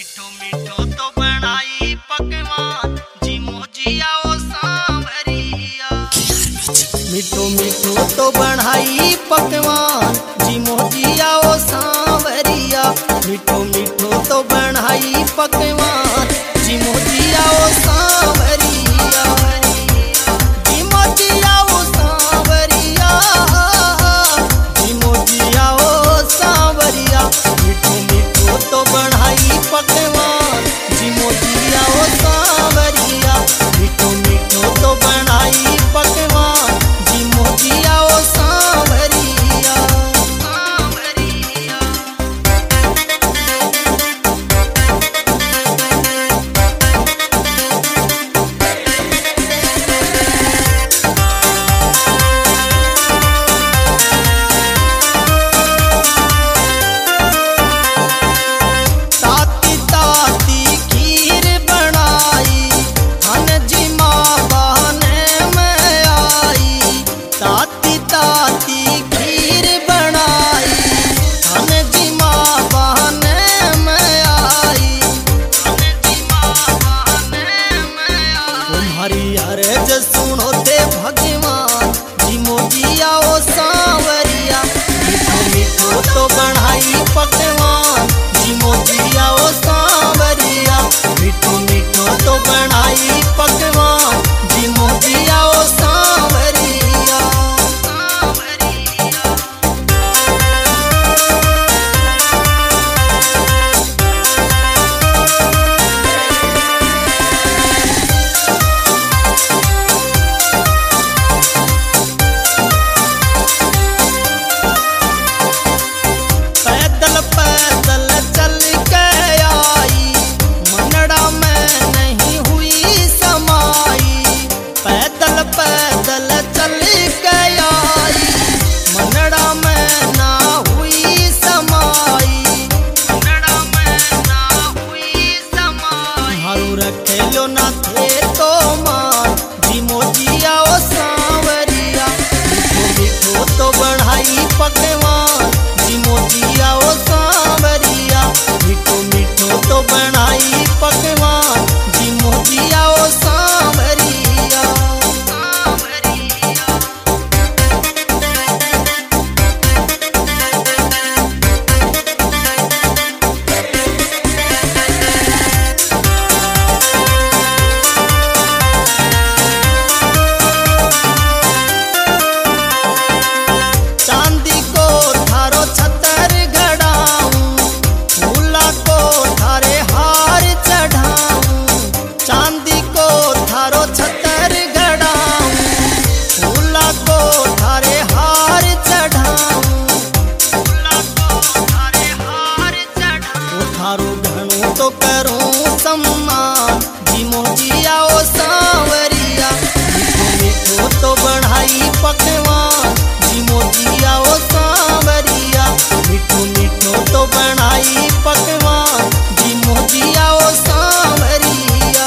मीठो मीठो तो बनाई पकवान जी मोजिया ओ सांवरिया। मीठो मीठो तो बनाई पकवान जी मोजिया ओ सांवरिया। मीठो मीठो तो बनाई पकवान जी मोजिया ओ सांवरिया। जी मोजिया ओ सांवरिया, जी मोजिया ओ सांवरिया। मीठो मीठो तो बनाई पकवान जी मोजिया ओ सांवरिया। मीठो मीठो तो बनाई पकवान जी मोजिया ओ सांवरिया। ताती ताती खीर बनाई हन जी माँ बहने में आई। ताती ताती खीर बनाई हन जी माँ बहने में आई। हन जी माँ बहने में आई। तुम्हारी अर्ज सुनो दे भगवान जी मोजिया ओ सांवरिया। मीठो मीठो तो बनाई पकवान जी मोजिया ओ सांवरिया। मीठो मीठो तो बनाई पकवान जी मोजिया ओ सांवरिया। पैदल पैदल चल के आई मनड़ा में नहीं हुई समाई। पैदल पैदल चल के आई मनड़ा में ना हुई समाई। मनड़ा में ना हुई समाई। हारू रखे लो ना थे तो मान जी मोजिया ओ सांवरिया। मीठो मीठो तो बढ़ाई पकवान जी मोजिया ओ सांवरिया। मीठो मीठो तो बनाई पकवान जी मोजिया ओ सांवरिया। चांदी को थारो छतर घड़ाऊं, फूला को थारे हार चढ़ाऊं। चांदी को थारो छतर घड़ाऊं, फूला को थारे हार चढ़ाऊं। फूला को थारे हार चढ़ाऊं। थारो घणो तो करूं सम्मान जी मोजिया ओ सांवरिया। मीठो मीठो तो बढ़ाई पकवान जी मोजिया ओ सांवरिया। मीठो मीठो तो बनाई पकवान जी मोजिया ओ सांवरिया।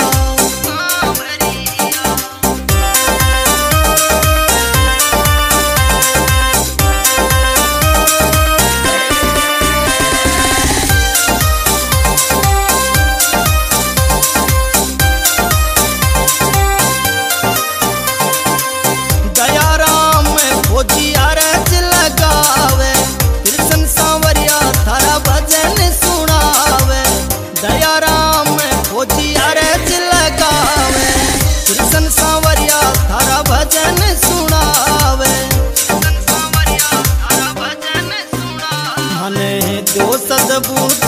दयाराम भोजी अरज लगावे, कृष्ण सांवरिया थारा भजन सुनावे। दयाराम भोजी अरज लगावे, कृष्ण सांवरिया थारा भजन सुनावे। कृष्ण सांवरिया थारा भजन सुनावे। मने दो सदबूत